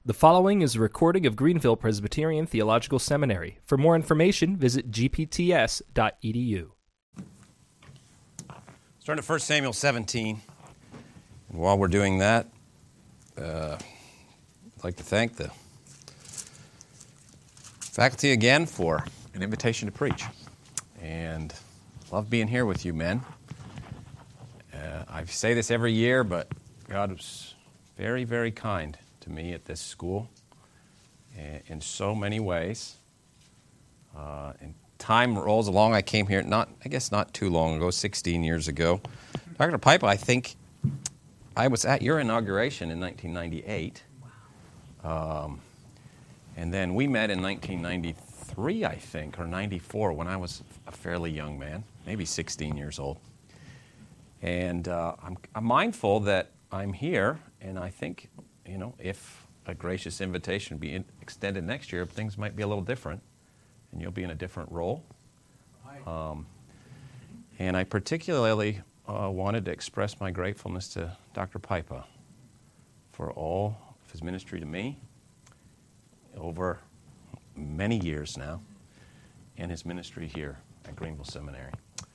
The following is a recording of Greenville Presbyterian Theological Seminary. For more information, visit gpts.edu. Let's turn to 1 Samuel 17. And while we're doing that, I'd like to thank the faculty again for an invitation to preach. And love being here with you, men. I say this every year, but God was very, very kind to me at this school in so many ways. And time rolls along. I came here not too long ago, 16 years ago. Dr. Pipa, I think I was at your inauguration in 1998. Wow. And then we met in 1993, I think, or 94, when I was a fairly young man, maybe 16 years old. And I'm mindful that I'm here, and I think, if a gracious invitation be extended next year, things might be a little different, and you'll be in a different role. And I particularly wanted to express my gratefulness to Dr. Pipa for all of his ministry to me over many years now, and his ministry here at Greenville Seminary.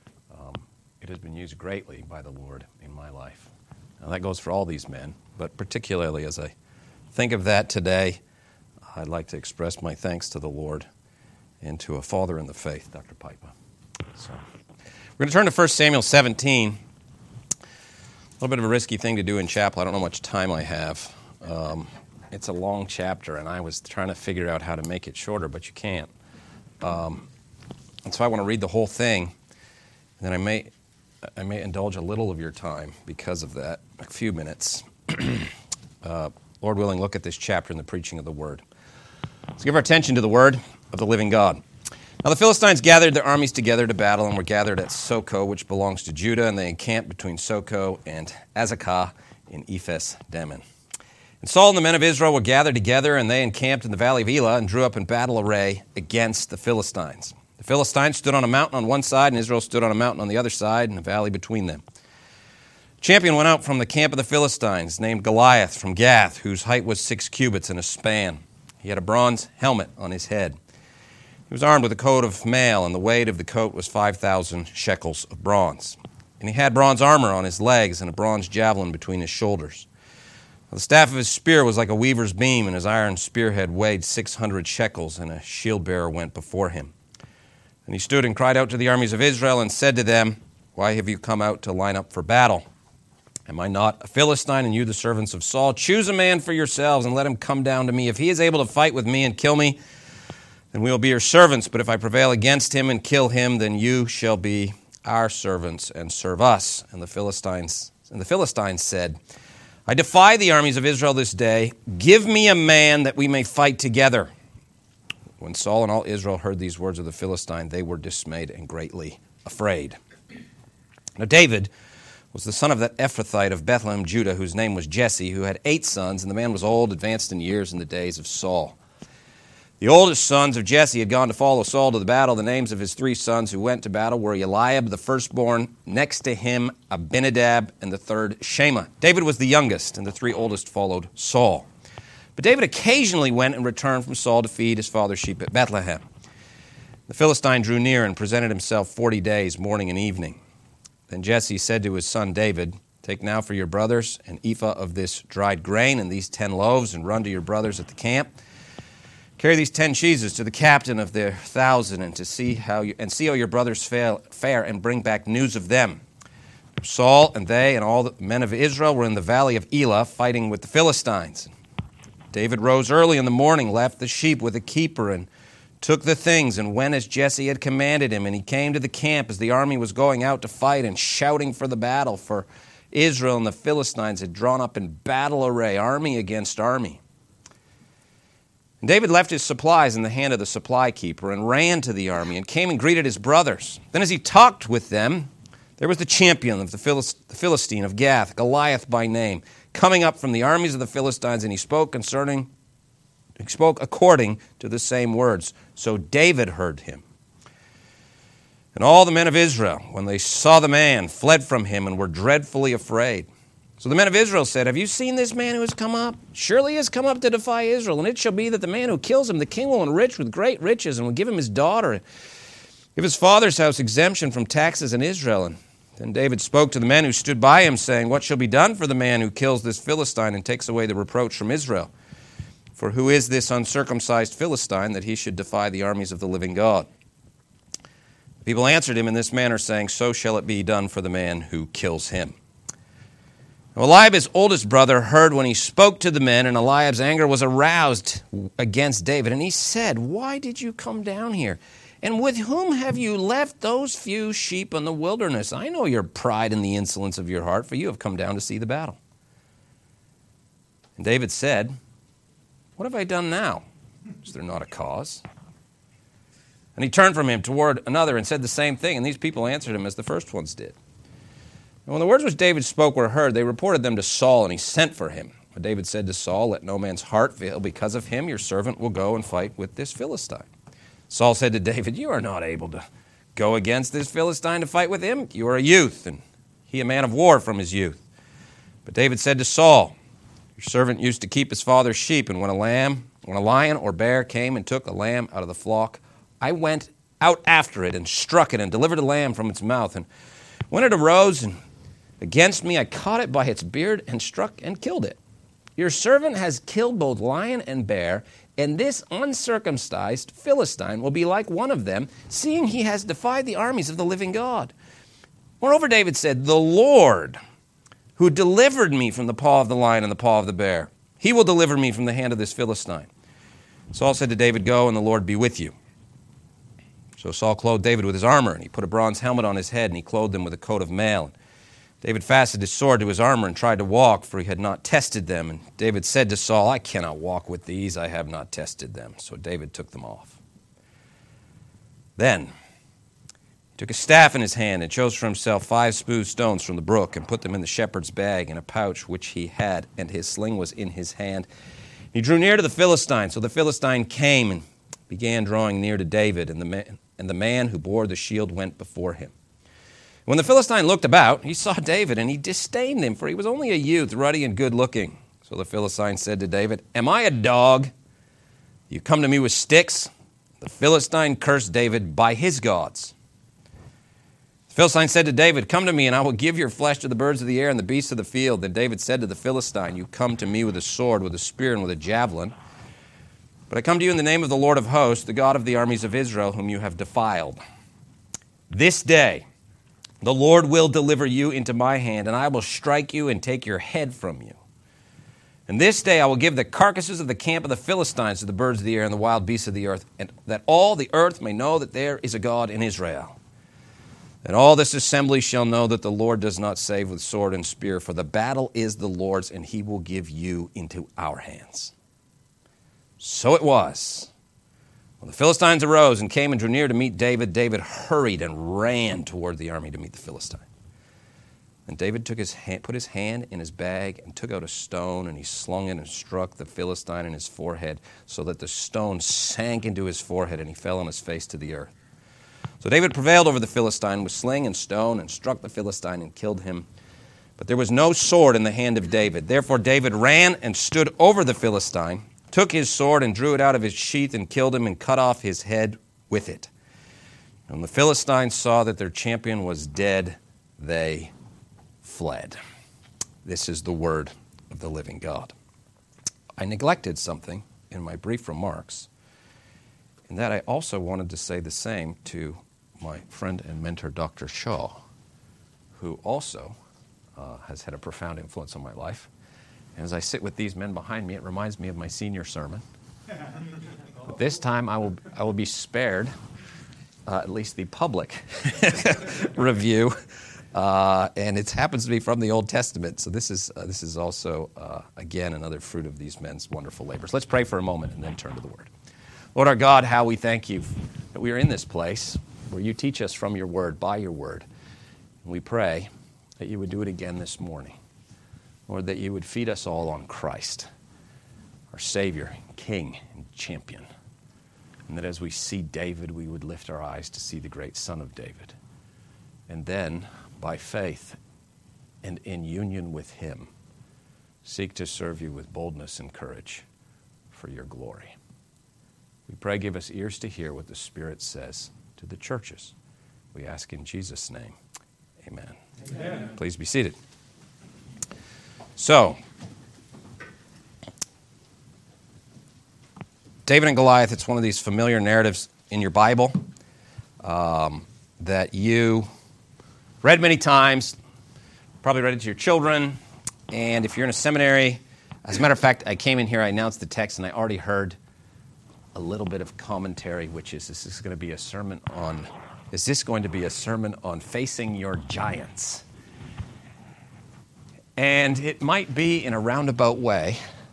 It has been used greatly by the Lord in my life. Now, that goes for all these men, but particularly as I think of that today, I'd like to express my thanks to the Lord and to a father in the faith, Dr. Pipa. So, we're going to turn to 1 Samuel 17. A little bit of a risky thing to do in chapel. I don't know how much time I have. It's a long chapter, and I was trying to figure out how to make it shorter, but you can't. And so I want to read the whole thing, and then I may indulge a little of your time because of that, a few minutes. Lord willing, look at this chapter in the preaching of the Word. Let's give our attention to the Word of the living God. Now the Philistines gathered their armies together to battle and were gathered at Soko, which belongs to Judah, and they encamped between Soko and Azekah in Ephes-dammim. And Saul and the men of Israel were gathered together, and they encamped in the valley of Elah and drew up in battle array against the Philistines. The Philistines stood on a mountain on one side, and Israel stood on a mountain on the other side, and a valley between them. A champion went out from the camp of the Philistines, named Goliath from Gath, whose height was 6 cubits and a span. He had a bronze helmet on his head. He was armed with a coat of mail, and the weight of the coat was 5,000 shekels of bronze. And he had bronze armor on his legs and a bronze javelin between his shoulders. The staff of his spear was like a weaver's beam, and his iron spearhead weighed 600 shekels, and a shield-bearer went before him. And he stood and cried out to the armies of Israel and said to them, "Why have you come out to line up for battle? Am I not a Philistine, and you the servants of Saul? Choose a man for yourselves and let him come down to me. If he is able to fight with me and kill me, then we will be your servants. But if I prevail against him and kill him, then you shall be our servants and serve us." And the Philistines said, "I defy the armies of Israel this day. Give me a man that we may fight together." When Saul and all Israel heard these words of the Philistine, they were dismayed and greatly afraid. Now David was the son of that Ephrathite of Bethlehem, Judah, whose name was Jesse, who had 8 sons, and the man was old, advanced in years in the days of Saul. The oldest sons of Jesse had gone to follow Saul to the battle. The names of his 3 sons who went to battle were Eliab, the firstborn, next to him Abinadab, and the third Shema. David was the youngest, and the 3 oldest followed Saul. But David occasionally went and returned from Saul to feed his father's sheep at Bethlehem. The Philistine drew near and presented himself 40 days, morning and evening. Then Jesse said to his son David, "Take now for your brothers an ephah of this dried grain and these 10 loaves, and run to your brothers at the camp. Carry these 10 cheeses to the captain of their 1,000, and see how your brothers fare, and bring back news of them." Saul and they and all the men of Israel were in the valley of Elah fighting with the Philistines. David rose early in the morning, left the sheep with a keeper, and took the things, and went as Jesse had commanded him. And he came to the camp as the army was going out to fight and shouting for the battle, for Israel and the Philistines had drawn up in battle array, army against army. And David left his supplies in the hand of the supply keeper and ran to the army and came and greeted his brothers. Then as he talked with them, there was the champion of the Philistine of Gath, Goliath by name, coming up from the armies of the Philistines, and he spoke according to the same words. So David heard him. And all the men of Israel, when they saw the man, fled from him and were dreadfully afraid. So the men of Israel said, "Have you seen this man who has come up? Surely he has come up to defy Israel. And it shall be that the man who kills him, the king will enrich with great riches and will give him his daughter, give his father's house exemption from taxes in Israel." And then David spoke to the men who stood by him, saying, "What shall be done for the man who kills this Philistine and takes away the reproach from Israel? For who is this uncircumcised Philistine that he should defy the armies of the living God?" The people answered him in this manner, saying, "So shall it be done for the man who kills him." Now, Eliab, his oldest brother, heard when he spoke to the men, and Eliab's anger was aroused against David. And he said, "Why did you come down here? And with whom have you left those few sheep in the wilderness? I know your pride and the insolence of your heart, for you have come down to see the battle." And David said, "What have I done now? Is there not a cause?" And he turned from him toward another and said the same thing, and these people answered him as the first ones did. And when the words which David spoke were heard, they reported them to Saul, and he sent for him. But David said to Saul, "Let no man's heart fail. Because of him, your servant will go and fight with this Philistine." Saul said to David, "You are not able to go against this Philistine to fight with him. You are a youth, and he a man of war from his youth." But David said to Saul, "Your servant used to keep his father's sheep, and when a lion or bear came and took a lamb out of the flock, I went out after it and struck it and delivered a lamb from its mouth. And when it arose against me, I caught it by its beard and struck and killed it. Your servant has killed both lion and bear, and this uncircumcised Philistine will be like one of them, seeing he has defied the armies of the living God." Moreover, David said, "The Lord, who delivered me from the paw of the lion and the paw of the bear, he will deliver me from the hand of this Philistine." Saul said to David, "Go, and the Lord be with you." So Saul clothed David with his armor, and he put a bronze helmet on his head, and he clothed him with a coat of mail. David fastened his sword to his armor and tried to walk, for he had not tested them. And David said to Saul, "I cannot walk with these, I have not tested them." So David took them off. Then he took a staff in his hand and chose for himself 5 smooth stones from the brook and put them in the shepherd's bag in a pouch which he had, and his sling was in his hand. He drew near to the Philistine. So the Philistine came and began drawing near to David, and the man who bore the shield went before him. When the Philistine looked about, he saw David, and he disdained him, for he was only a youth, ruddy and good-looking. So the Philistine said to David, "Am I a dog? You come to me with sticks?" The Philistine cursed David by his gods. The Philistine said to David, "Come to me, and I will give your flesh to the birds of the air and the beasts of the field." Then David said to the Philistine, "You come to me with a sword, with a spear, and with a javelin. But I come to you in the name of the Lord of hosts, the God of the armies of Israel, whom you have defiled. This day the Lord will deliver you into my hand, and I will strike you and take your head from you. And this day I will give the carcasses of the camp of the Philistines to the birds of the air and the wild beasts of the earth, and that all the earth may know that there is a God in Israel. And all this assembly shall know that the Lord does not save with sword and spear, for the battle is the Lord's, and he will give you into our hands." So it was. When the Philistines arose and came and drew near to meet David, David hurried and ran toward the army to meet the Philistine. And David put his hand in his bag and took out a stone, and he slung it and struck the Philistine in his forehead, so that the stone sank into his forehead, and he fell on his face to the earth. So David prevailed over the Philistine with sling and stone, and struck the Philistine and killed him. But there was no sword in the hand of David. Therefore David ran and stood over the Philistine, took his sword and drew it out of his sheath and killed him and cut off his head with it. And when the Philistines saw that their champion was dead, they fled. This is the word of the living God. I neglected something in my brief remarks, in that I also wanted to say the same to my friend and mentor, Dr. Shaw, who also has had a profound influence on my life. And as I sit with these men behind me, it reminds me of my senior sermon. But this time I will be spared at least the public review, and it happens to be from the Old Testament. So this is also again another fruit of these men's wonderful labors. Let's pray for a moment and then turn to the Word. Lord our God, how we thank you that we are in this place where you teach us from your Word, by your Word. And we pray that you would do it again this morning. Lord, that you would feed us all on Christ, our Savior, King, and Champion. And that as we see David, we would lift our eyes to see the great Son of David. And then, by faith, and in union with him, seek to serve you with boldness and courage for your glory. We pray, give us ears to hear what the Spirit says to the churches. We ask in Jesus' name, amen. Amen. Please be seated. So, David and Goliath, it's one of these familiar narratives in your Bible that you read many times, probably read it to your children, and if you're in a seminary, as a matter of fact, I came in here, I announced the text, and I already heard a little bit of commentary, which is, is this going to be a sermon on facing your giants? And it might be in a roundabout way.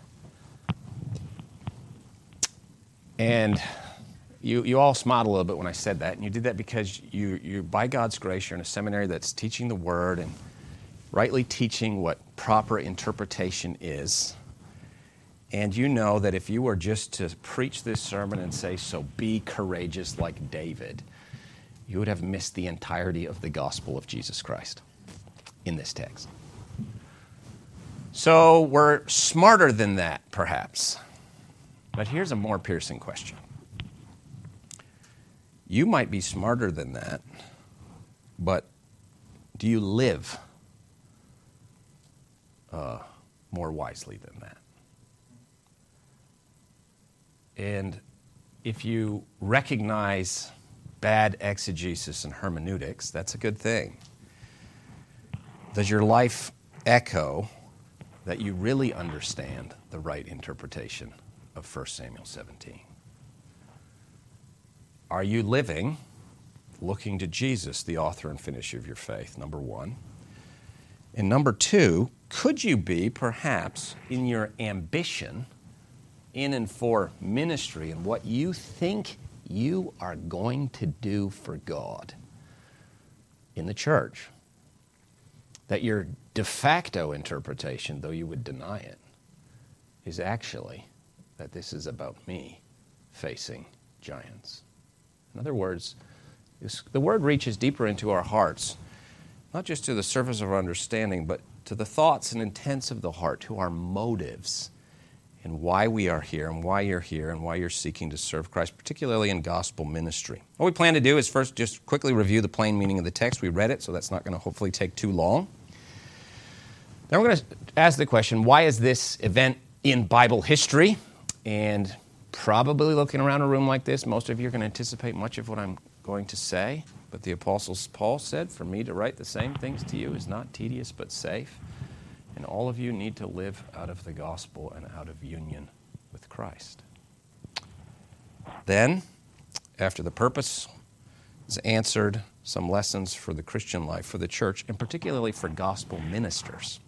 And you all smiled a little bit when I said that, and you did that because you by God's grace, you're in a seminary that's teaching the Word and rightly teaching what proper interpretation is. And you know that if you were just to preach this sermon and say, so be courageous like David, you would have missed the entirety of the gospel of Jesus Christ in this text. So we're smarter than that, perhaps. But here's a more piercing question. You might be smarter than that, but do you live more wisely than that? And if you recognize bad exegesis and hermeneutics, that's a good thing. Does your life echo that you really understand the right interpretation of 1 Samuel 17? Are you living looking to Jesus, the author and finisher of your faith, number one? And number two, could you be perhaps in your ambition in and for ministry and what you think you are going to do for God in the church, that your de facto interpretation, though you would deny it, is actually that this is about me facing giants? In other words, the Word reaches deeper into our hearts, not just to the surface of our understanding, but to the thoughts and intents of the heart, to our motives, and why we are here, and why you're here, and why you're seeking to serve Christ, particularly in gospel ministry. What we plan to do is first just quickly review the plain meaning of the text. We read it, so that's not going to hopefully take too long. Then we're going to ask the question, why is this event in Bible history? And probably looking around a room like this, most of you are going to anticipate much of what I'm going to say. But the Apostle Paul said, for me to write the same things to you is not tedious but safe. And all of you need to live out of the gospel and out of union with Christ. Then, after the purpose is answered, some lessons for the Christian life, for the church, and particularly for gospel ministers,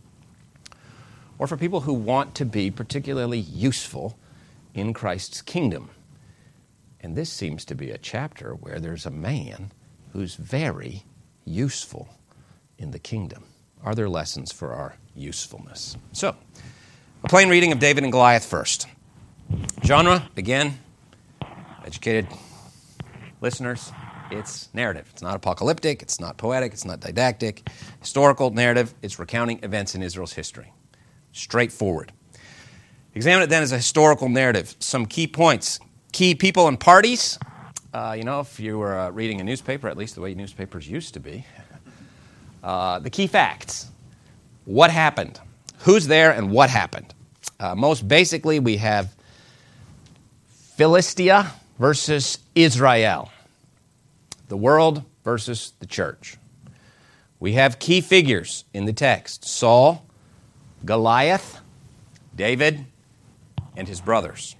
or for people who want to be particularly useful in Christ's kingdom. And this seems to be a chapter where there's a man who's very useful in the kingdom. Are there lessons for our usefulness? So, a plain reading of David and Goliath first. Genre, again, educated listeners, it's narrative. It's not apocalyptic, it's not poetic, it's not didactic. Historical narrative, it's recounting events in Israel's history. Straightforward. Examine it then as a historical narrative. Some key points. Key people and parties. If you were reading a newspaper, at least the way newspapers used to be, the key facts. What happened? Who's there and what happened? Most basically, we have Philistia versus Israel. The world versus the church. We have key figures in the text. Saul, Goliath, David, and his brothers.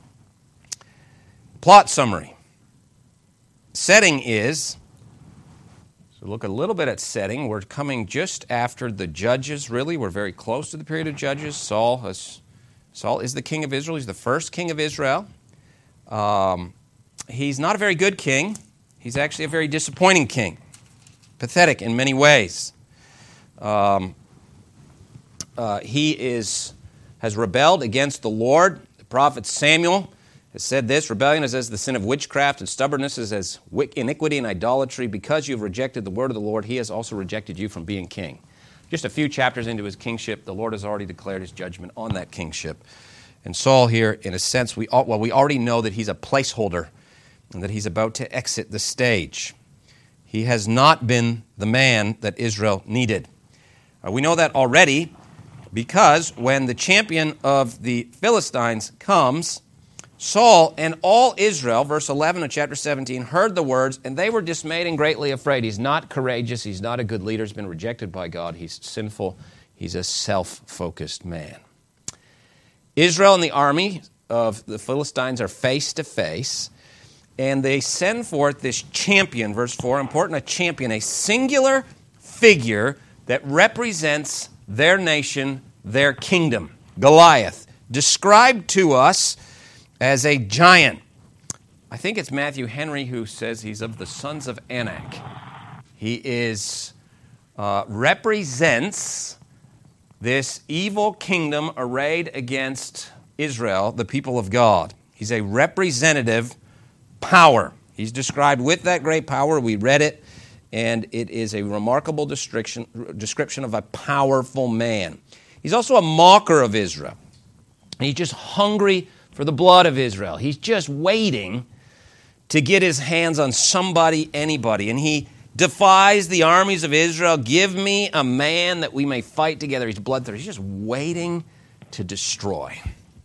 Plot summary. Setting is, so look a little bit at setting. We're coming just after the Judges, really. We're very close to the period of Judges. Saul is the king of Israel. He's the first king of Israel. He's not a very good king. He's actually a very disappointing king. Pathetic in many ways. He has rebelled against the Lord. The prophet Samuel has said this: rebellion is as the sin of witchcraft, and stubbornness is as iniquity and idolatry. Because you have rejected the word of the Lord, he has also rejected you from being king. Just a few chapters into his kingship, the Lord has already declared his judgment on that kingship. And Saul here, in a sense, we already know that he's a placeholder and that he's about to exit the stage. He has not been the man that Israel needed. We know that already because when the champion of the Philistines comes, Saul and all Israel, verse 11 of chapter 17, heard the words, and they were dismayed and greatly afraid. He's not courageous. He's not a good leader. He's been rejected by God. He's sinful. He's a self-focused man. Israel and the army of the Philistines are face to face, and they send forth this champion, verse 4, important, a champion, a singular figure that represents their nation, their kingdom, Goliath, described to us as a giant. I think it's Matthew Henry who says he's of the sons of Anak. He represents this evil kingdom arrayed against Israel, the people of God. He's a representative power. He's described with that great power. We read it, and it is a remarkable description of a powerful man. He's also a mocker of Israel. He's just hungry for the blood of Israel. He's just waiting to get his hands on somebody, anybody. And he defies the armies of Israel. Give me a man that we may fight together. He's bloodthirsty. He's just waiting to destroy.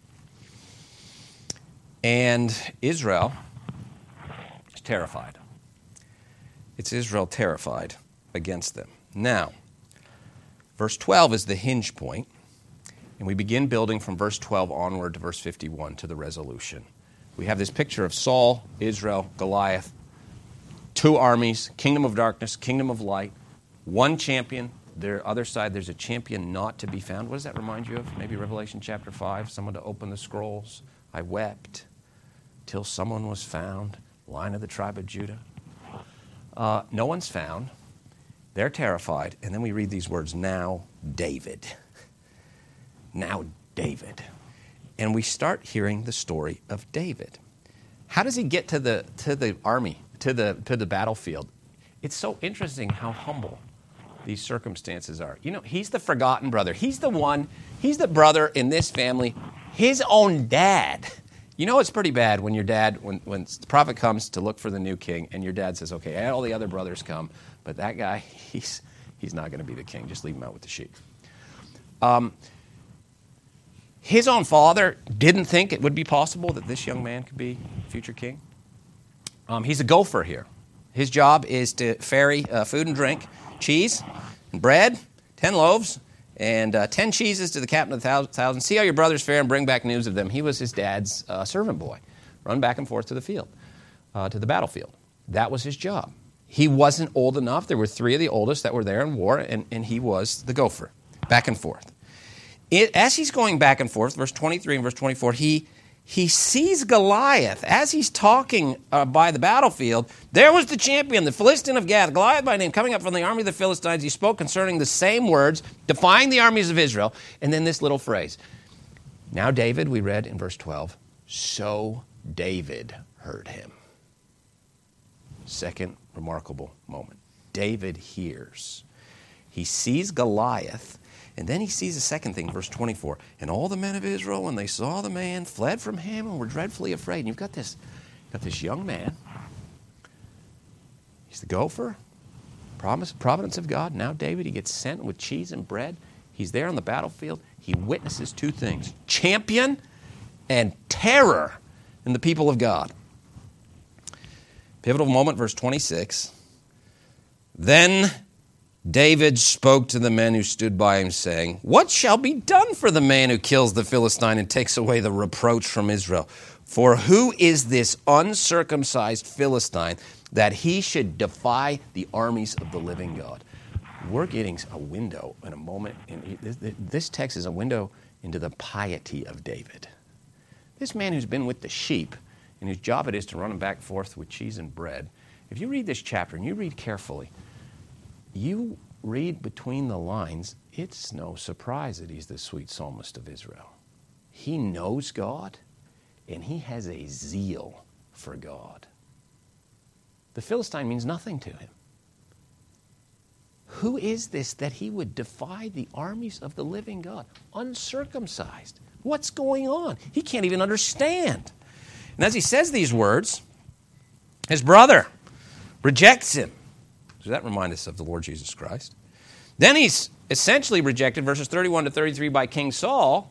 And Israel is terrified. It's Israel terrified against them. Now, verse 12 is the hinge point. And we begin building from verse 12 onward to verse 51 to the resolution. We have this picture of Saul, Israel, Goliath, two armies, kingdom of darkness, kingdom of light, one champion. The other side, there's a champion not to be found. What does that remind you of? Maybe Revelation chapter 5, someone to open the scrolls. I wept till someone was found, Lion of the tribe of Judah. No one's found. They're terrified. And then we read these words, now David. Now David. And we start hearing the story of David. How does he get to the army, to the battlefield? It's so interesting how humble these circumstances are. You know, he's the forgotten brother. He's the brother in this family, his own dad. You know it's pretty bad when your dad, when the prophet comes to look for the new king, and your dad says, okay, all the other brothers come, but that guy, he's not going to be the king. Just leave him out with the sheep. His own father didn't think it would be possible that this young man could be future king. He's a gopher here. His job is to ferry food and drink, cheese and bread, 10 loaves, and 10 cheeses to the captain of the 1,000. See how your brothers fare and bring back news of them. He was his dad's servant boy. Run back and forth to the field, to the battlefield. That was his job. He wasn't old enough. There were 3 of the oldest that were there in war, and he was the gopher, back and forth. As he's going back and forth, verse 23 and verse 24, he sees Goliath. As he's talking by the battlefield, there was the champion, the Philistine of Gath, Goliath by name, coming up from the army of the Philistines. He spoke concerning the same words, defying the armies of Israel. And then this little phrase. Now David, we read in verse 12, so David heard him. Second remarkable moment. David hears. He sees Goliath. And then he sees a second thing, verse 24. And all the men of Israel, when they saw the man, fled from him and were dreadfully afraid. And you've got this young man. He's the gopher. Providence of God. Now David, he gets sent with cheese and bread. He's there on the battlefield. He witnesses 2 things. Champion and terror in the people of God. Pivotal moment, verse 26. Then David spoke to the men who stood by him, saying, what shall be done for the man who kills the Philistine and takes away the reproach from Israel? For who is this uncircumcised Philistine that he should defy the armies of the living God? We're getting a window in a moment. This text is a window into the piety of David. This man who's been with the sheep and whose job it is to run them back and forth with cheese and bread. If you read this chapter and you read carefully, you read between the lines, it's no surprise that he's the sweet psalmist of Israel. He knows God, and he has a zeal for God. The Philistine means nothing to him. Who is this that he would defy the armies of the living God? Uncircumcised. What's going on? He can't even understand. And as he says these words, his brother rejects him. Does that remind us of the Lord Jesus Christ? Then he's essentially rejected, verses 31 to 33, by King Saul.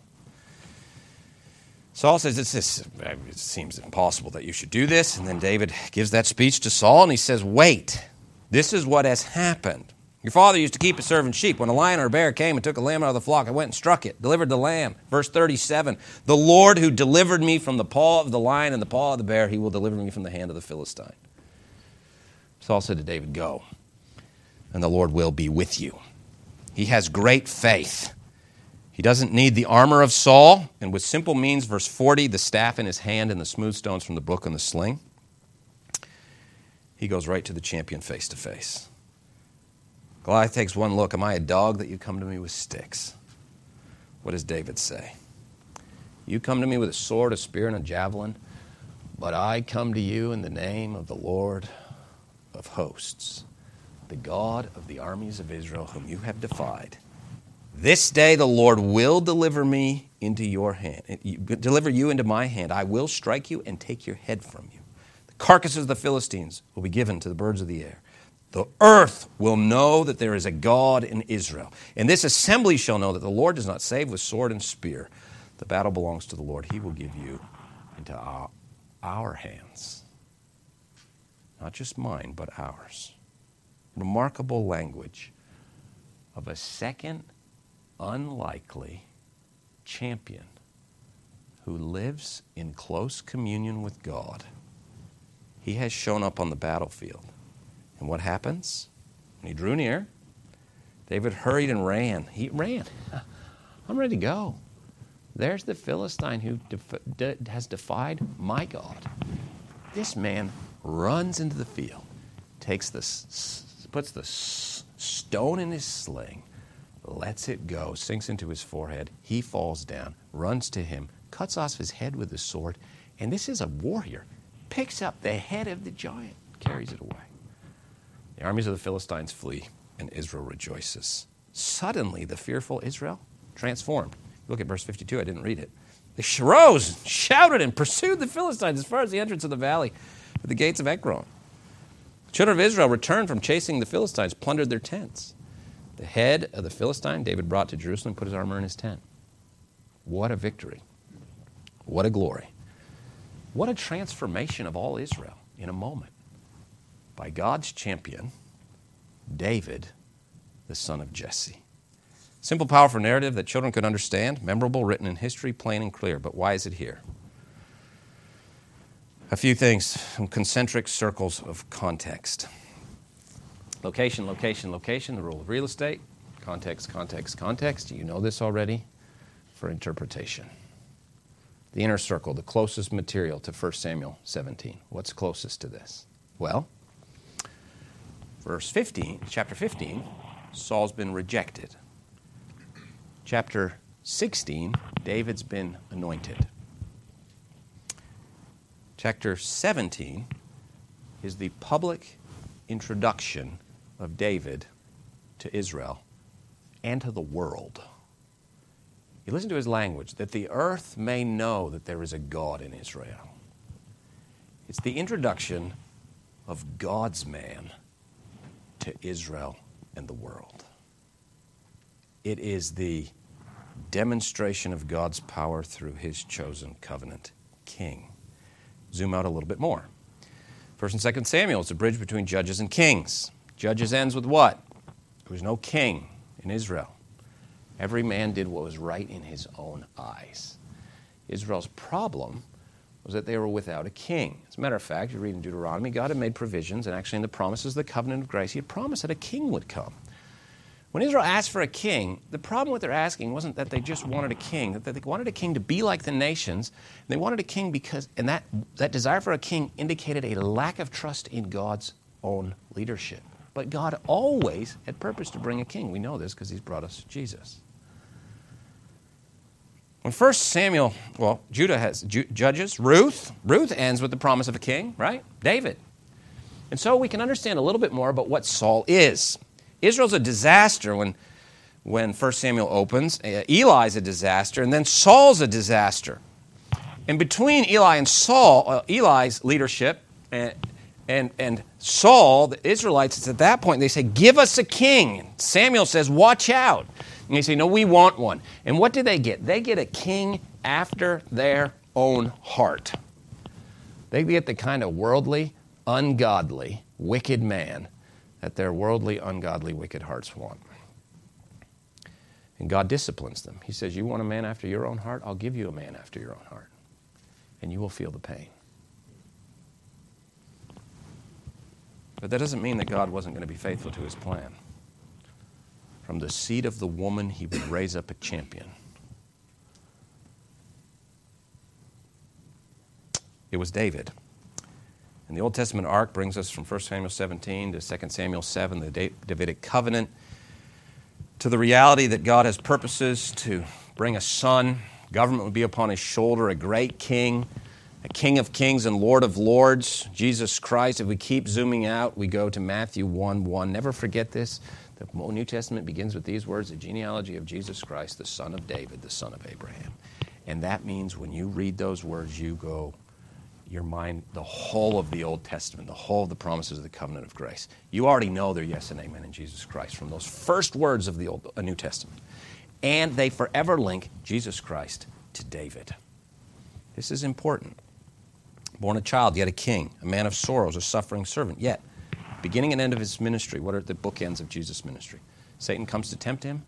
Saul says, it seems impossible that you should do this. And then David gives that speech to Saul, and he says, wait, this is what has happened. Your father used to keep a servant sheep. When a lion or a bear came and took a lamb out of the flock, I went and struck it, delivered the lamb. Verse 37, the Lord who delivered me from the paw of the lion and the paw of the bear, he will deliver me from the hand of the Philistine. Saul said to David, go, and the Lord will be with you. He has great faith. He doesn't need the armor of Saul, and with simple means, verse 40, the staff in his hand and the smooth stones from the book and the sling, he goes right to the champion face to face. Goliath takes one look. Am I a dog that you come to me with sticks? What does David say? You come to me with a sword, a spear, and a javelin, but I come to you in the name of the Lord of hosts, the God of the armies of Israel, whom you have defied. This day the Lord will deliver me into your hand, deliver you into my hand. I will strike you and take your head from you. The carcasses of the Philistines will be given to the birds of the air. The earth will know that there is a God in Israel. And this assembly shall know that the Lord does not save with sword and spear. The battle belongs to the Lord. He will give you into our hands. Not just mine, but ours. Remarkable language of a second unlikely champion who lives in close communion with God. He has shown up on the battlefield. And what happens? When he drew near, David hurried and ran. He ran. I'm ready to go. There's the Philistine who has defied my God. This man runs into the field, puts the stone in his sling, lets it go, sinks into his forehead. He falls down, runs to him, cuts off his head with the sword, and this is a warrior. Picks up the head of the giant, carries it away. The armies of the Philistines flee, and Israel rejoices. Suddenly, the fearful Israel transformed. Look at verse 52. I didn't read it. They rose, shouted, and pursued the Philistines as far as the entrance of the valley to the gates of Ekron. The children of Israel returned from chasing the Philistines, plundered their tents. The head of the Philistine David brought to Jerusalem, put his armor in his tent. What a victory. What a glory. What a transformation of all Israel in a moment. By God's champion, David, the son of Jesse. Simple, powerful narrative that children could understand, memorable, written in history, plain and clear. But why is it here? A few things, some concentric circles of context. Location, location, location, the rule of real estate. Context, context, context. You know this already. For interpretation. The inner circle, the closest material to 1 Samuel 17. What's closest to this? Well, chapter 15, Saul's been rejected. Chapter 16, David's been anointed. Chapter 17 is the public introduction of David to Israel and to the world. You listen to his language, that the earth may know that there is a God in Israel. It's the introduction of God's man to Israel and the world. It is the demonstration of God's power through his chosen covenant king. Zoom out a little bit more. 1 and 2 Samuel is a bridge between judges and kings. Judges ends with what? There was no king in Israel. Every man did what was right in his own eyes. Israel's problem was that they were without a king. As a matter of fact, you read in Deuteronomy, God had made provisions, and actually in the promises of the covenant of grace, he had promised that a king would come. When Israel asked for a king, the problem with their asking wasn't that they just wanted a king, that they wanted a king to be like the nations. They wanted a king because, and that desire for a king indicated a lack of trust in God's own leadership. But God always had purpose to bring a king. We know this because he's brought us Jesus. When 1 Samuel, Judah has judges, Ruth ends with the promise of a king, right? David. And so we can understand a little bit more about what Saul is. Israel's a disaster when 1 Samuel opens. Eli's a disaster, and then Saul's a disaster. And between Eli and Saul, Eli's leadership and Saul, the Israelites, it's at that point they say, give us a king. Samuel says, watch out. And they say, no, we want one. And what do they get? They get a king after their own heart. They get the kind of worldly, ungodly, wicked man that their worldly, ungodly, wicked hearts want. And God disciplines them. He says, you want a man after your own heart? I'll give you a man after your own heart. And you will feel the pain. But that doesn't mean that God wasn't going to be faithful to his plan. From the seed of the woman, he would raise up a champion. It was David. And the Old Testament arc brings us from 1 Samuel 17 to 2 Samuel 7, the Davidic covenant, to the reality that God has purposes to bring a son. Government would be upon his shoulder, a great king, a King of kings and Lord of lords, Jesus Christ. If we keep zooming out, we go to Matthew 1:1. Never forget this. The New Testament begins with these words, the genealogy of Jesus Christ, the son of David, the son of Abraham. And that means when you read those words, you go, your mind, the whole of the Old Testament, the whole of the promises of the covenant of grace. You already know they're yes and amen in Jesus Christ from those first words of the New Testament. And they forever link Jesus Christ to David. This is important. Born a child, yet a king, a man of sorrows, a suffering servant, yet beginning and end of his ministry. What are the bookends of Jesus' ministry? Satan comes to tempt him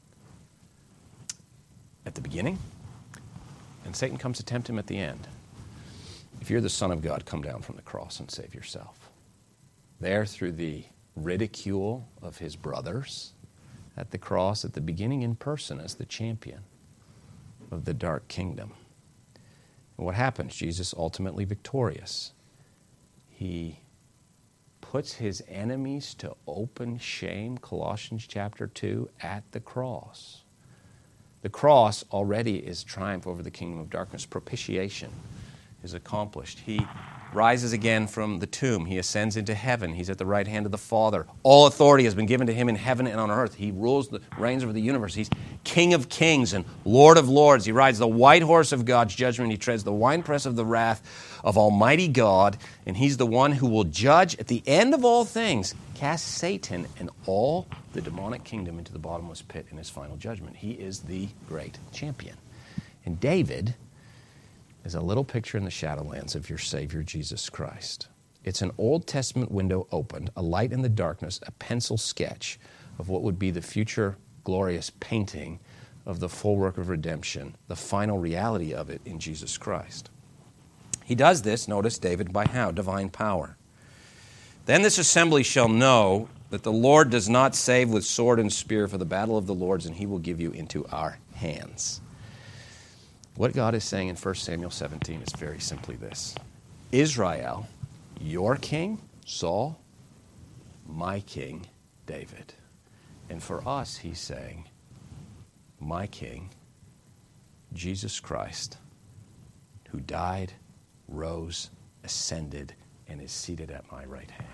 at the beginning, and Satan comes to tempt him at the end. If you're the Son of God, come down from the cross and save yourself. There, through the ridicule of his brothers at the cross, at the beginning in person as the champion of the dark kingdom. And what happens? Jesus ultimately victorious. He puts his enemies to open shame, Colossians chapter 2, at the cross. The cross already is triumph over the kingdom of darkness. Propitiation is accomplished. He rises again from the tomb. He ascends into heaven. He's at the right hand of the Father. All authority has been given to him in heaven and on earth. He reigns over the universe. He's King of kings and Lord of lords. He rides the white horse of God's judgment. He treads the winepress of the wrath of Almighty God. And he's the one who will judge at the end of all things, cast Satan and all the demonic kingdom into the bottomless pit in his final judgment. He is the great champion. And David is a little picture in the Shadowlands of your Savior, Jesus Christ. It's an Old Testament window opened, a light in the darkness, a pencil sketch of what would be the future glorious painting of the full work of redemption, the final reality of it in Jesus Christ. He does this, notice, David, by how? Divine power. Then this assembly shall know that the Lord does not save with sword and spear, for the battle of the Lord's, and he will give you into our hands. What God is saying in 1 Samuel 17 is very simply this. Israel, your king, Saul, my king, David. And for us, he's saying, my king, Jesus Christ, who died, rose, ascended, and is seated at my right hand.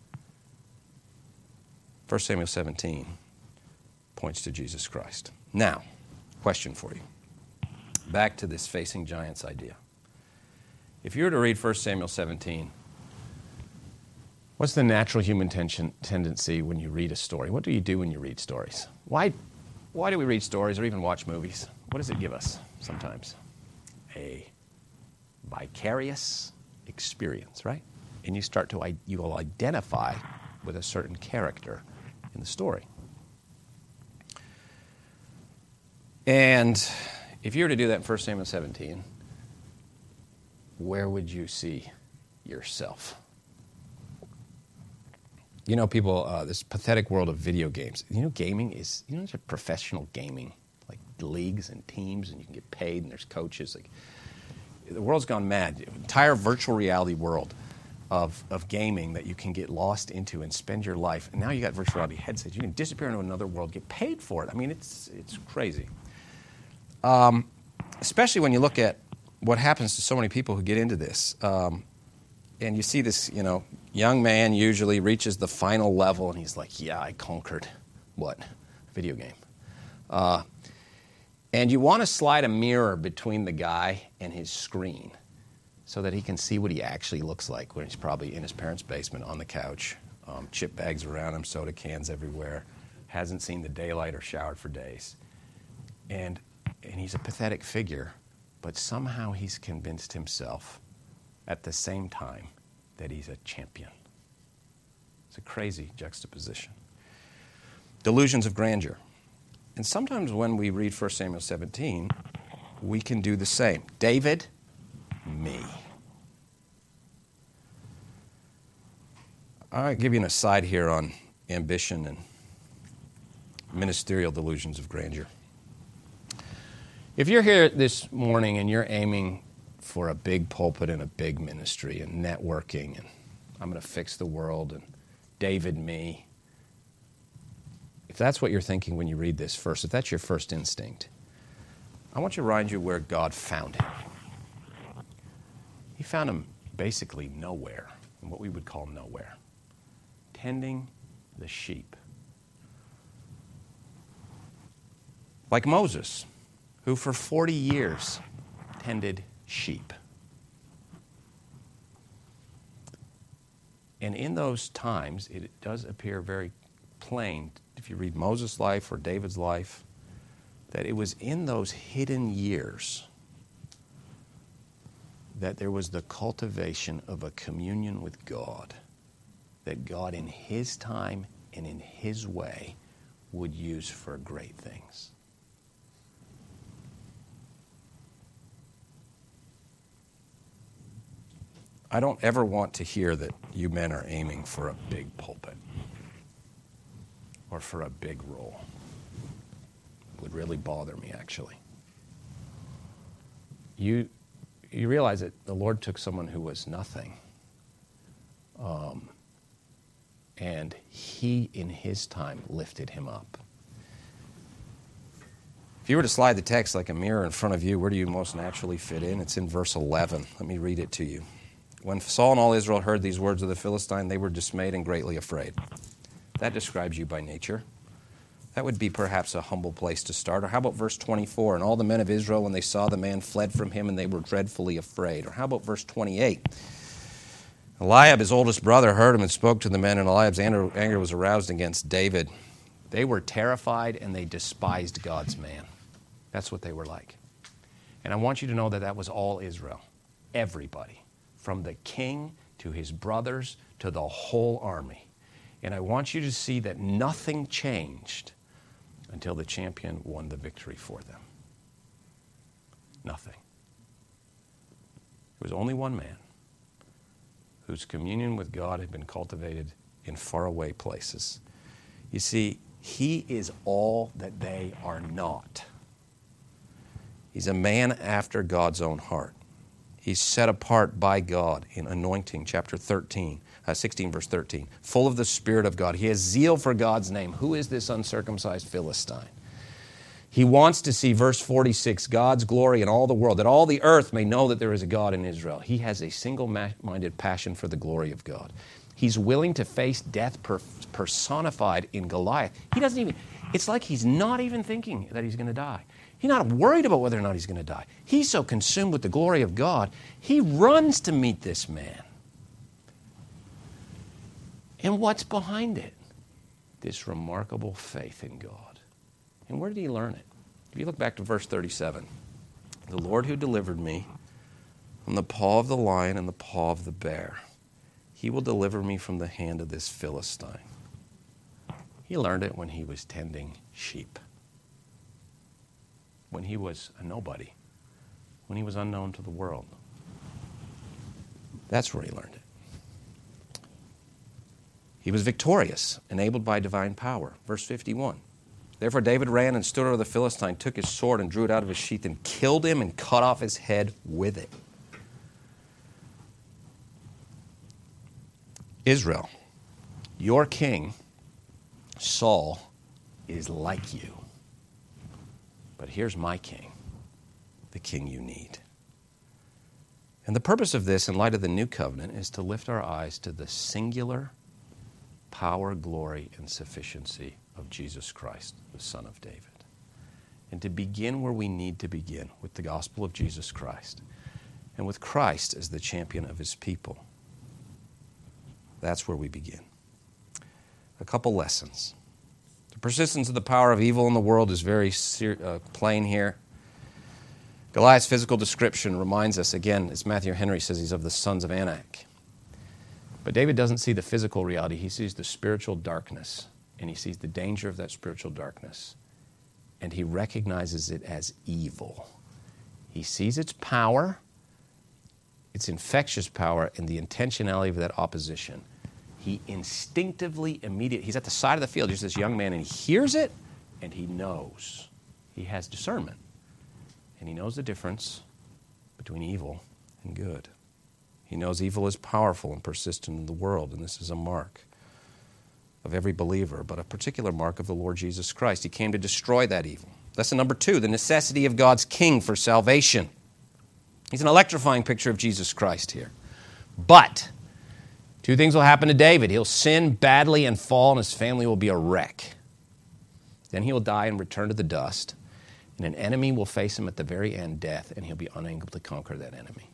1 Samuel 17 points to Jesus Christ. Now, question for you. Back to this facing giants idea. If you were to read 1 Samuel 17, what's the natural human tendency when you read a story? What do you do when you read stories? Why do we read stories or even watch movies? What does it give us sometimes? A vicarious experience, right? And you will identify with a certain character in the story. And if you were to do that in 1 Samuel 17, where would you see yourself? You know, people, this pathetic world of video games. You know, gaming is, there's a professional gaming, like leagues and teams, and you can get paid, and there's coaches. Like, the world's gone mad. Entire virtual reality world of gaming that you can get lost into and spend your life. And now you got virtual reality headsets. You can disappear into another world, get paid for it. I mean, it's crazy. Especially when you look at what happens to so many people who get into this. And you see this, young man usually reaches the final level and he's like, yeah, I conquered what? Video game. And you want to slide a mirror between the guy and his screen so that he can see what he actually looks like when he's probably in his parents' basement on the couch, chip bags around him, soda cans everywhere, hasn't seen the daylight or showered for days. And he's a pathetic figure, but somehow he's convinced himself at the same time that he's a champion. It's a crazy juxtaposition. Delusions of grandeur. And sometimes when we read 1 Samuel 17, we can do the same. David, me. I'll give you an aside here on ambition and ministerial delusions of grandeur. If you're here this morning and you're aiming for a big pulpit and a big ministry and networking and I'm going to fix the world and David, me, if that's what you're thinking when you read this first, if that's your first instinct, I want to remind you where God found him. He found him basically nowhere, in what we would call nowhere, tending the sheep. Like Moses, who for 40 years tended sheep. And in those times, it does appear very plain, if you read Moses' life or David's life, that it was in those hidden years that there was the cultivation of a communion with God, that God in his time and in his way would use for great things. I don't ever want to hear that you men are aiming for a big pulpit or for a big role. It would really bother me, actually. You realize that the Lord took someone who was nothing, and he, in his time, lifted him up. If you were to slide the text like a mirror in front of you, where do you most naturally fit in? It's in verse 11. Let me read it to you. When Saul and all Israel heard these words of the Philistine, they were dismayed and greatly afraid. That describes you by nature. That would be perhaps a humble place to start. Or how about verse 24? And all the men of Israel, when they saw the man, fled from him, and they were dreadfully afraid. Or how about verse 28? Eliab, his oldest brother, heard him and spoke to the men, and Eliab's anger was aroused against David. They were terrified, and they despised God's man. That's what they were like. And I want you to know that that was all Israel. Everybody. From the king to his brothers to the whole army. And I want you to see that nothing changed until the champion won the victory for them. Nothing. There was only one man whose communion with God had been cultivated in faraway places. You see, he is all that they are not. He's a man after God's own heart. He's set apart by God in anointing, chapter 16, verse 13, full of the Spirit of God. He has zeal for God's name. Who is this uncircumcised Philistine? He wants to see, verse 46, God's glory in all the world, that all the earth may know that there is a God in Israel. He has a single-minded passion for the glory of God. He's willing to face death personified in Goliath. It's like he's not even thinking that he's going to die. He's not worried about whether or not he's going to die. He's so consumed with the glory of God, he runs to meet this man. And what's behind it? This remarkable faith in God. And where did he learn it? If you look back to verse 37, the Lord who delivered me from the paw of the lion and the paw of the bear, he will deliver me from the hand of this Philistine. He learned it when he was tending sheep. When he was a nobody, when he was unknown to the world. That's where he learned it. He was victorious, enabled by divine power. Verse 51. Therefore David ran and stood over the Philistine, took his sword and drew it out of his sheath and killed him and cut off his head with it. Israel, your king, Saul, is like you. But here's my king, the king you need. And the purpose of this, in light of the new covenant, is to lift our eyes to the singular power, glory, and sufficiency of Jesus Christ, the Son of David. And to begin where we need to begin, with the gospel of Jesus Christ, and with Christ as the champion of his people. That's where we begin. A couple lessons. The persistence of the power of evil in the world is very plain here. Goliath's physical description reminds us, again, as Matthew Henry says, he's of the sons of Anak. But David doesn't see the physical reality. He sees the spiritual darkness, and he sees the danger of that spiritual darkness, and he recognizes it as evil. He sees its power, its infectious power, and the intentionality of that opposition. He instinctively, he's at the side of the field, he's this young man, and he hears it, and he knows. He has discernment, and he knows the difference between evil and good. He knows evil is powerful and persistent in the world, and this is a mark of every believer, but a particular mark of the Lord Jesus Christ. He came to destroy that evil. Lesson number 2, the necessity of God's king for salvation. He's an electrifying picture of Jesus Christ here. But 2 things will happen to David. He'll sin badly and fall, and his family will be a wreck. Then he will die and return to the dust, and an enemy will face him at the very end, death, and he'll be unable to conquer that enemy.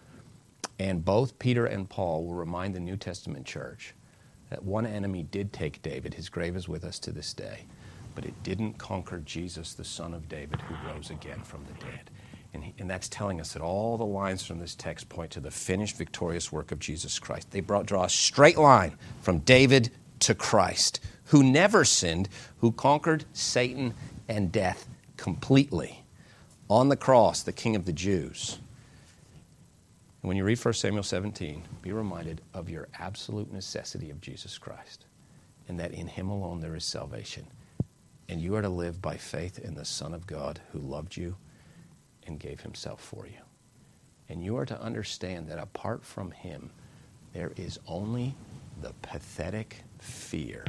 And both Peter and Paul will remind the New Testament church that one enemy did take David. His grave is with us to this day. But it didn't conquer Jesus, the Son of David, who rose again from the dead. And that's telling us that all the lines from this text point to the finished, victorious work of Jesus Christ. They draw a straight line from David to Christ, who never sinned, who conquered Satan and death completely. On the cross, the King of the Jews. And when you read 1 Samuel 17, be reminded of your absolute necessity of Jesus Christ, and that in him alone there is salvation. And you are to live by faith in the Son of God who loved you and gave himself for you. And you are to understand that apart from him, there is only the pathetic fear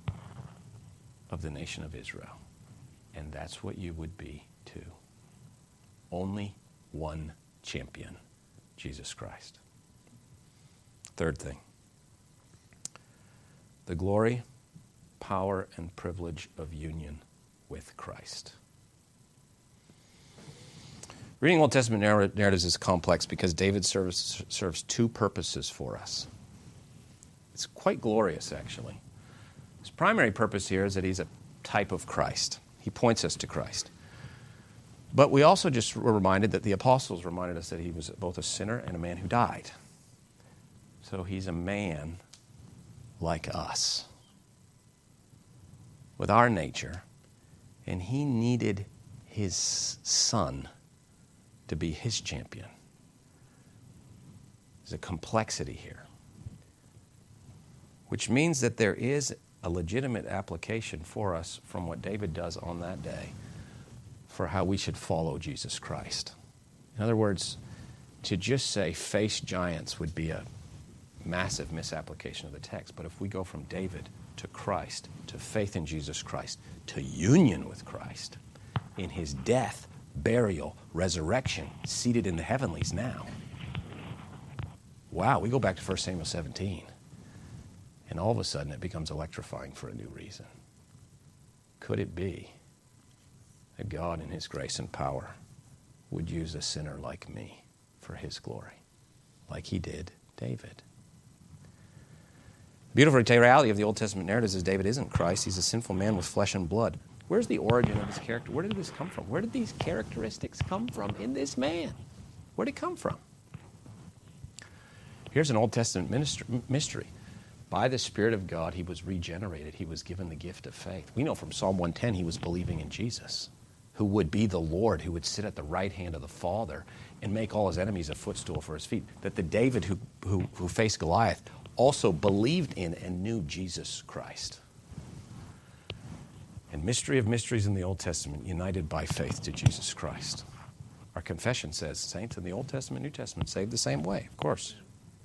of the nation of Israel. And that's what you would be too. Only one champion, Jesus Christ. Third thing, the glory, power, and privilege of union with Christ. Reading Old Testament narratives is complex because David serves 2 purposes for us. It's quite glorious, actually. His primary purpose here is that he's a type of Christ. He points us to Christ. But we also just were reminded that the apostles reminded us that he was both a sinner and a man who died. So he's a man like us, with our nature, and he needed his son to be his champion. There's a complexity here, which means that there is a legitimate application for us from what David does on that day for how we should follow Jesus Christ. In other words, to just say face giants would be a massive misapplication of the text. But if we go from David to Christ, to faith in Jesus Christ, to union with Christ, in his death, burial, resurrection, seated in the heavenlies now. Wow, we go back to 1 Samuel 17. And all of a sudden it becomes electrifying for a new reason. Could it be that God in his grace and power would use a sinner like me for his glory, like he did David? The beautiful reality of the Old Testament narratives is David isn't Christ. He's a sinful man with flesh and blood. Where's the origin of his character? Where did this come from? Where did these characteristics come from in this man? Where did it come from? Here's an Old Testament mystery. By the Spirit of God, he was regenerated. He was given the gift of faith. We know from Psalm 110 he was believing in Jesus, who would be the Lord, who would sit at the right hand of the Father and make all his enemies a footstool for his feet. That the David who faced Goliath also believed in and knew Jesus Christ. And mystery of mysteries in the Old Testament, united by faith to Jesus Christ. Our confession says saints in the Old Testament, New Testament, saved the same way, of course.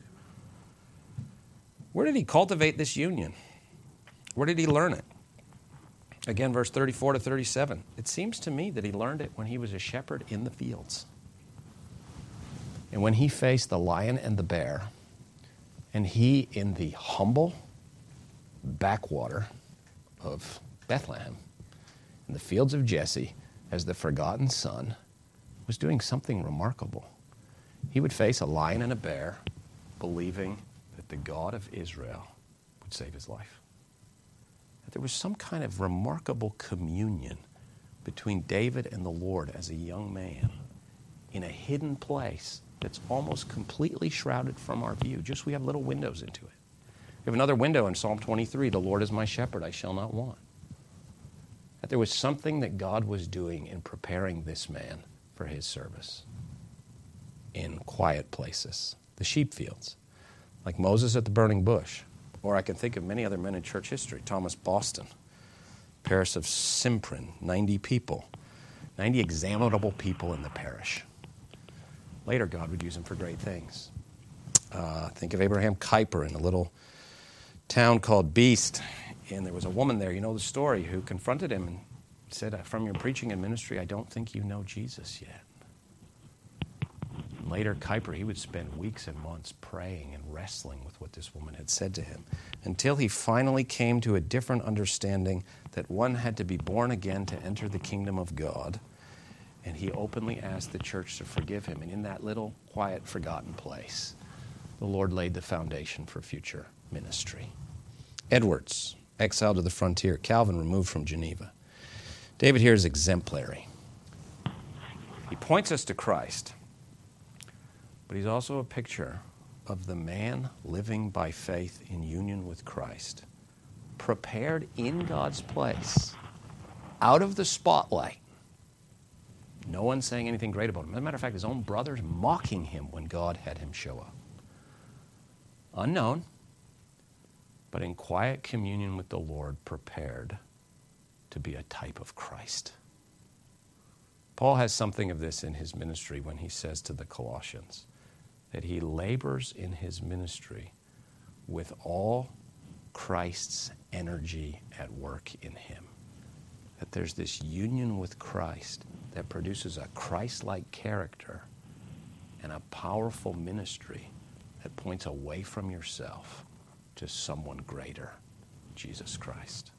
Where did he cultivate this union? Where did he learn it? Again, verse 34 to 37. It seems to me that he learned it when he was a shepherd in the fields. And when he faced the lion and the bear, and he in the humble backwater of Bethlehem, in the fields of Jesse, as the forgotten son, was doing something remarkable. He would face a lion and a bear, believing that the God of Israel would save his life. That there was some kind of remarkable communion between David and the Lord as a young man in a hidden place that's almost completely shrouded from our view. Just we have little windows into it. We have another window in Psalm 23, the Lord is my shepherd, I shall not want. That there was something that God was doing in preparing this man for his service in quiet places, the sheep fields, like Moses at the burning bush. Or I can think of many other men in church history, Thomas Boston, parish of Simprin, 90 people, 90 examinable people in the parish. Later, God would use him for great things. Think of Abraham Kuyper in a little town called Beast. And there was a woman there, you know the story, who confronted him and said, from your preaching and ministry, I don't think you know Jesus yet. And later, Kuyper, he would spend weeks and months praying and wrestling with what this woman had said to him until he finally came to a different understanding that one had to be born again to enter the kingdom of God. And he openly asked the church to forgive him. And in that little, quiet, forgotten place, the Lord laid the foundation for future ministry. Edwards, exiled to the frontier. Calvin, removed from Geneva. David here is exemplary. He points us to Christ, but he's also a picture of the man living by faith in union with Christ, prepared in God's place, out of the spotlight. No one saying anything great about him. As a matter of fact, his own brothers mocking him when God had him show up. Unknown, but in quiet communion with the Lord, prepared to be a type of Christ. Paul has something of this in his ministry when he says to the Colossians that he labors in his ministry with all Christ's energy at work in him. That there's this union with Christ that produces a Christ-like character and a powerful ministry that points away from yourself to someone greater, Jesus Christ.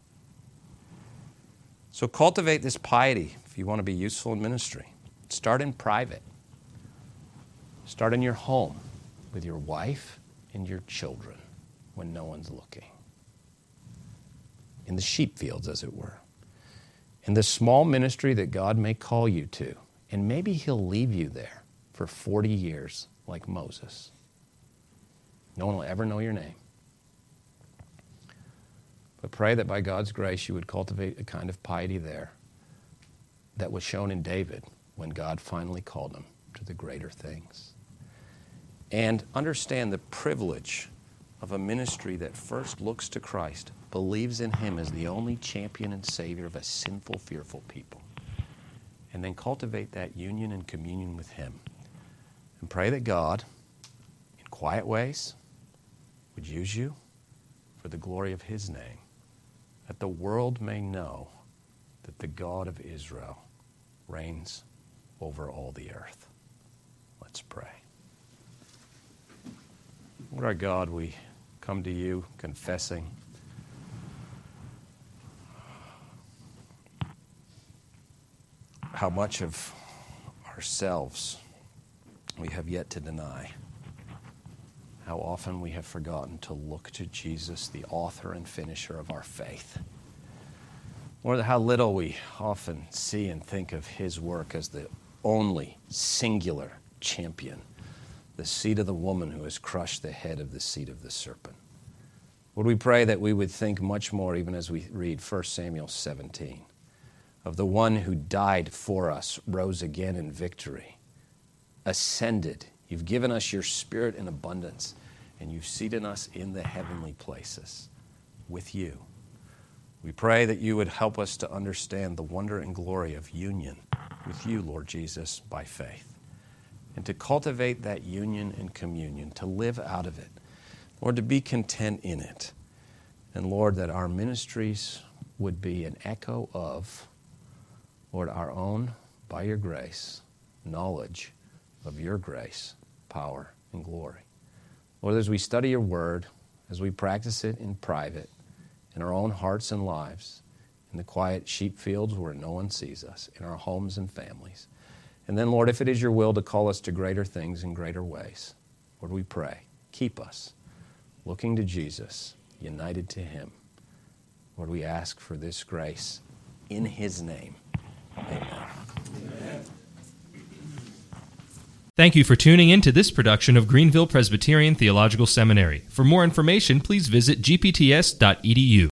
So cultivate this piety if you want to be useful in ministry. Start in private. Start in your home with your wife and your children when no one's looking. In the sheep fields, as it were. In the small ministry that God may call you to. And maybe he'll leave you there for 40 years like Moses. No one will ever know your name. But pray that by God's grace you would cultivate a kind of piety there that was shown in David when God finally called him to the greater things. And understand the privilege of a ministry that first looks to Christ, believes in him as the only champion and savior of a sinful, fearful people, and then cultivate that union and communion with him. And pray that God, in quiet ways, would use you for the glory of his name, that the world may know that the God of Israel reigns over all the earth. Let's pray. Lord our God, we come to you confessing how much of ourselves we have yet to deny. How often we have forgotten to look to Jesus, the author and finisher of our faith. Lord, how little we often see and think of his work as the only singular champion, the seed of the woman who has crushed the head of the seed of the serpent. Lord, we pray that we would think much more, even as we read 1 Samuel 17, of the one who died for us, rose again in victory, ascended. You've given us your Spirit in abundance, and you've seated us in the heavenly places with you. We pray that you would help us to understand the wonder and glory of union with you, Lord Jesus, by faith, and to cultivate that union and communion, to live out of it, Lord, to be content in it. And Lord, that our ministries would be an echo of, Lord, our own, by your grace, knowledge of your grace, power, and glory. Lord, as we study your word, as we practice it in private, in our own hearts and lives, in the quiet sheep fields where no one sees us, in our homes and families. And then, Lord, if it is your will to call us to greater things in greater ways, Lord, we pray, keep us looking to Jesus, united to him. Lord, we ask for this grace in his name. Amen. Amen. Thank you for tuning in to this production of Greenville Presbyterian Theological Seminary. For more information, please visit gpts.edu.